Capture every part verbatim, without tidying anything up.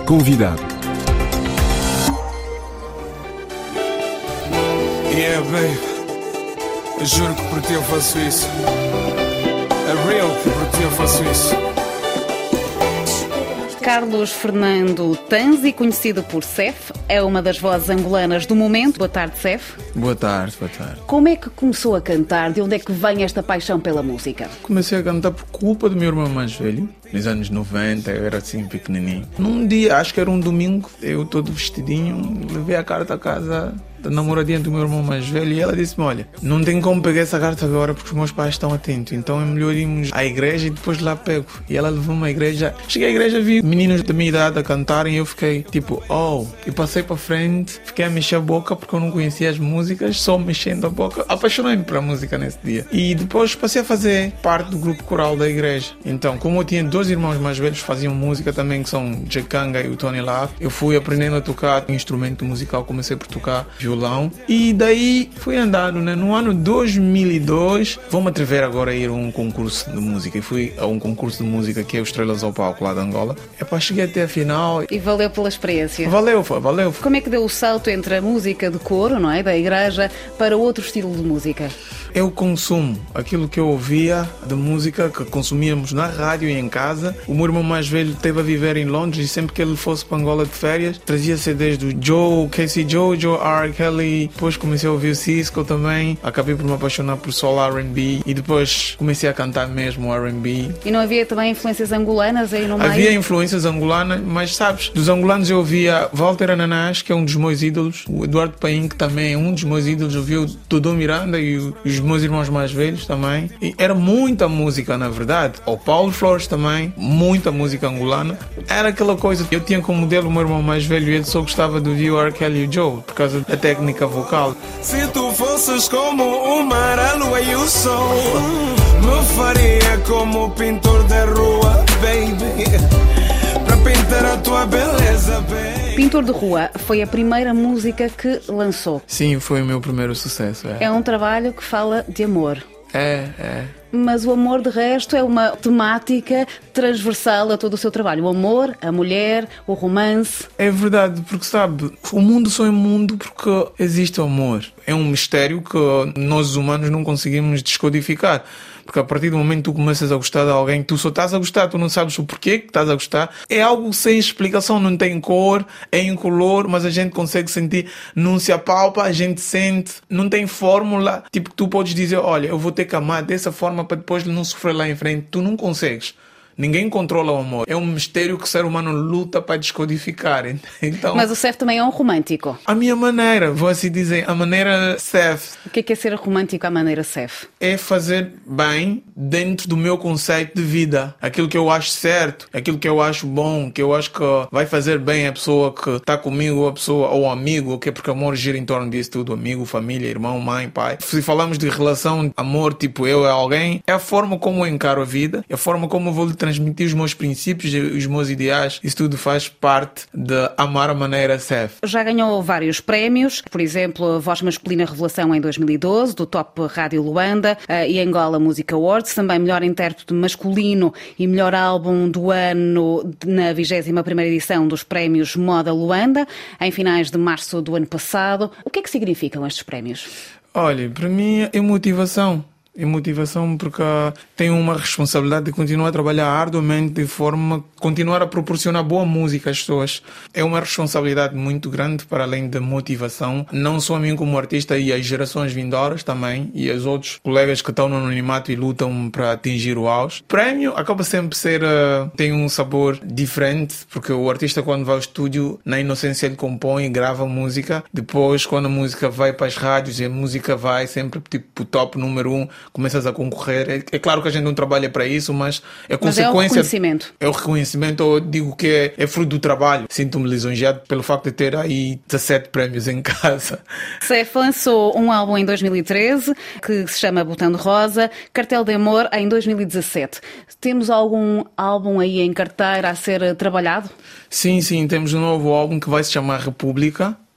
Convidado. Yeah, babe. Eu juro que por ti eu faço isso. É real que por ti eu faço isso. Carlos Fernando Tanzi, conhecido por Cef, é uma das vozes angolanas do momento. Boa tarde, Cef. Boa tarde, boa tarde. Como é que começou a cantar? De onde é que vem esta paixão pela música? Comecei a cantar por culpa do meu irmão mais velho. Nos anos noventa, eu era assim pequenininho. Num dia, acho que era um domingo, eu todo vestidinho, levei a carta a casa da namoradinha do meu irmão mais velho e ela disse-me, olha, não tem como pegar essa carta agora porque os meus pais estão atentos, então é melhor irmos à igreja e depois lá pego. E ela levou-me à igreja. Cheguei à igreja, vi meninos da minha idade a cantarem e eu fiquei tipo, oh, e passei para frente, fiquei a mexer a boca porque eu não conhecia as músicas, só mexendo a boca. Apaixonei-me pela música nesse dia. E depois passei a fazer parte do grupo coral da igreja. Então, como eu tinha dois irmãos mais velhos que faziam música também, que são o Jacanga e o Tony Love, eu fui aprendendo a tocar instrumento musical, comecei por tocar violão e daí fui andando, né? No ano dois mil e dois vou-me atrever agora a ir a um concurso de música e fui a um concurso de música que é o Estrelas ao Palco lá de Angola. Epá, cheguei até a final. E valeu pela experiência? Valeu, valeu. Como é que deu o salto entre a música de coro, não é, da igreja, para outro estilo de música? Eu consumo aquilo que eu ouvia de música que consumíamos na rádio e em casa. O meu irmão mais velho esteve a viver em Londres e sempre que ele fosse para Angola de férias trazia C Ds do Joe, Casey Jojo, R. Kelly. Depois comecei a ouvir o Cisco também. Acabei por me apaixonar por soul R and B e depois comecei a cantar mesmo R and B. E não havia também influências angolanas aí no meio? Havia influências angolanas, mas sabes, dos angolanos eu ouvia Walter Ananás, que é um dos meus ídolos, o Eduardo Paim, que também é um dos meus ídolos, eu ouvia o Dodô Miranda e os meus irmãos mais velhos também. E era muita música, na verdade. O Paulo Flores também, muita música angolana. Era aquela coisa, eu tinha como modelo o meu irmão mais velho e ele só gostava de ouvir o R. Kelly e o Joe, por causa da técnica vocal. Se tu fosses como o mar, a lua e o sol, me faria como o pintor da rua, baby, para pintar a tua beleza, baby. Pintor de Rua foi a primeira música que lançou. Sim, foi o meu primeiro sucesso. É, é um trabalho que fala de amor. É, é. Mas o amor, de resto, é uma temática transversal a todo o seu trabalho. O amor, a mulher, o romance. É verdade, porque sabe, o mundo só é mundo porque existe amor. É um mistério que nós humanos não conseguimos descodificar. Porque a partir do momento que tu começas a gostar de alguém, tu só estás a gostar, tu não sabes o porquê que estás a gostar. É algo sem explicação, não tem cor, é incolor, mas a gente consegue sentir, não se apalpa, a gente sente, não tem fórmula. Tipo, tu podes dizer, olha, eu vou ter que amar dessa forma para depois não sofrer lá em frente. Tu não consegues. Ninguém controla o amor. É um mistério que o ser humano luta para descodificar. Então, mas o Cef também é um romântico. A minha maneira, vou assim dizer, a maneira Cef. O que é, que é ser romântico à maneira Cef? É fazer bem dentro do meu conceito de vida. Aquilo que eu acho certo, aquilo que eu acho bom, que eu acho que vai fazer bem a pessoa que está comigo, a pessoa ou amigo, que é porque amor gira em torno disso tudo. Amigo, família, irmão, mãe, pai. Se falamos de relação, amor, tipo eu a alguém, é a forma como eu encaro a vida, é a forma como eu vou lhe transmitir os meus princípios, os meus ideais. Isso tudo faz parte de amar a maneira Cef. Já ganhou vários prémios, por exemplo, a Voz Masculina Revelação em dois mil e doze, do Top Rádio Luanda e Angola Music Awards, também melhor intérprete masculino e melhor álbum do ano na vigésima primeira edição dos prémios Moda Luanda, em finais de março do ano passado. O que é que significam estes prémios? Olha, para mim é motivação. E motivação porque tenho uma responsabilidade de continuar a trabalhar arduamente de forma a continuar a proporcionar boa música às pessoas. É uma responsabilidade muito grande para além da motivação, não só a mim como artista e as gerações vindouras também e os outros colegas que estão no anonimato e lutam para atingir o auge. O prémio acaba sempre ser, uh, tem um sabor diferente porque o artista quando vai ao estúdio, na inocência ele compõe e grava música. Depois quando a música vai para as rádios e a música vai sempre tipo top número um, começas a concorrer. É, é claro que a gente não trabalha para isso, mas é consequência. Mas é o reconhecimento. É o reconhecimento, eu digo que é, é fruto do trabalho. Sinto-me lisonjeado pelo facto de ter aí dezassete prémios em casa. Cef lançou um álbum em dois mil e treze que se chama Botando Rosa, Cartel de Amor em dois mil e dezassete. Temos algum álbum aí em carteira a ser trabalhado? Sim, sim, temos um novo álbum que vai se chamar República.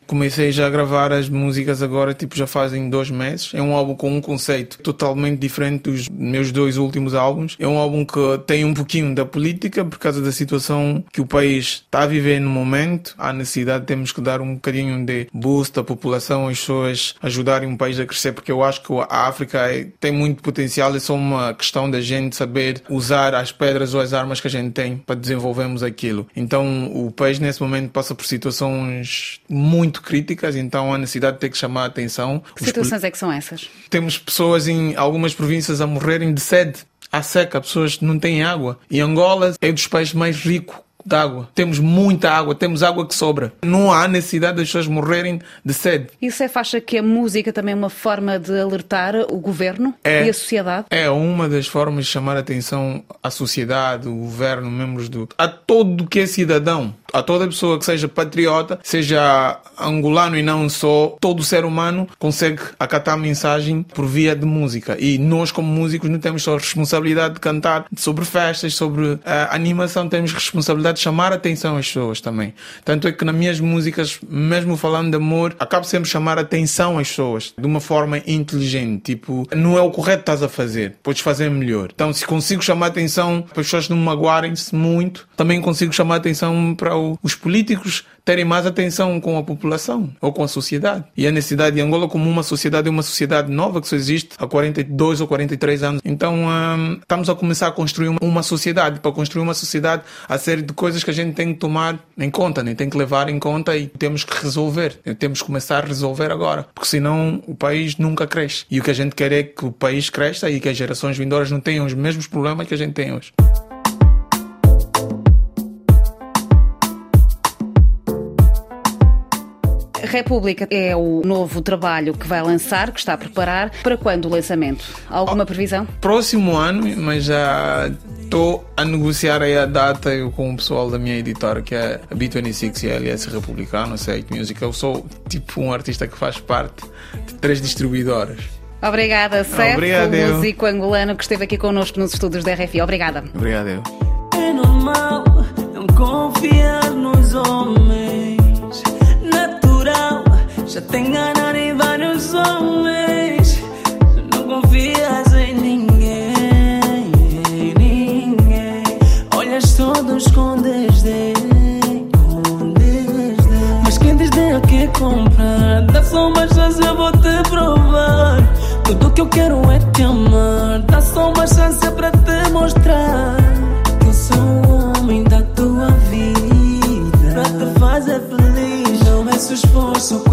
Comecei já a gravar as músicas agora, tipo, já fazem dois meses. É um álbum com um conceito totalmente diferente dos meus dois últimos álbuns. É um álbum que tem um pouquinho da política, por causa da situação que o país está a viver no momento. Há necessidade, temos que dar um bocadinho de boost à população, as pessoas ajudarem o país a crescer, porque eu acho que a África é, tem muito potencial. É só uma questão da gente saber usar as pedras ou as armas que a gente tem para desenvolvermos aquilo. Então, o país nesse momento passa por situações muito críticas, então há necessidade de ter que chamar a atenção. Que situações é que são essas? Temos pessoas em algumas províncias a morrerem de sede. Há seca, pessoas não têm água. E Angola é dos países mais ricos de água. Temos muita água, temos água que sobra. Não há necessidade das pessoas morrerem de sede. E você acha que a música também é uma forma de alertar o governo é, e a sociedade? É uma das formas de chamar a atenção à sociedade, o governo, membros do... a todo que é cidadão. A toda pessoa que seja patriota, seja angolano e não só, todo ser humano consegue acatar a mensagem por via de música. E nós, como músicos, não temos só a responsabilidade de cantar sobre festas, sobre a animação, temos responsabilidade de chamar a atenção às pessoas também. Tanto é que nas minhas músicas, mesmo falando de amor, acabo sempre chamar a atenção às pessoas de uma forma inteligente. Tipo, não é o correto que estás a fazer, podes fazer melhor. Então, se consigo chamar a atenção para as pessoas não magoarem-se muito, também consigo chamar a atenção para os políticos terem mais atenção com a população ou com a sociedade. E a necessidade de Angola como uma sociedade é uma sociedade nova que só existe há quarenta e dois ou quarenta e três anos. Então hum, estamos a começar a construir uma, uma sociedade. Para construir uma sociedade, há série de coisas que a gente tem que tomar em conta, né? Tem que levar em conta e temos que resolver. Temos que começar a resolver agora, porque senão o país nunca cresce. E o que a gente quer é que o país cresça e que as gerações vindouras não tenham os mesmos problemas que a gente tem hoje. República é o novo trabalho que vai lançar, que está a preparar. Para quando o lançamento? Alguma previsão? Próximo ano, mas já estou a negociar aí a data eu com o pessoal da minha editora, que é a B vinte e seis e a L S Republicano, Seik Music. Eu sou tipo um artista que faz parte de três distribuidoras. Obrigada, Seth, o músico angolano que esteve aqui connosco nos estúdios da R F I. Obrigada. Obrigado. É normal não confiar nos homens. Natural, já te enganaram vários homens. Não confias em ninguém, ninguém. Olhas todos com desdém, com desdém. Mas quem desdém quer comprar, dá só uma chance, eu vou te provar. Tudo que eu quero é te amar. Dá só uma chance para te mostrar que eu sou o homem da tua vida, para te fazer feliz. Não é esforço.